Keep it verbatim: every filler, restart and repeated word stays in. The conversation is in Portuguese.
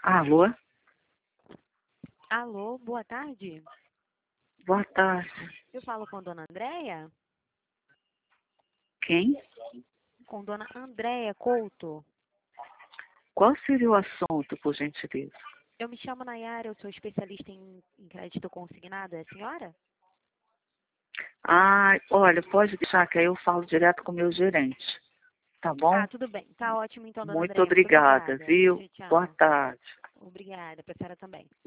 Alô? Alô, boa tarde. Boa tarde. Eu falo com a dona Andréia? Quem? Com dona Andréia Couto. Qual seria o assunto, por gentileza? Eu me chamo Nayara, eu sou especialista em, em crédito consignado, é a senhora? Ah, olha, pode deixar que aí eu falo direto com o meu gerente. Tá bom? Ah, tudo bem. Tá ótimo então, dona Muito Andréia. Muito obrigada, obrigada. viu? Tchau, Boa tchau. tarde. Obrigada, para a senhora também.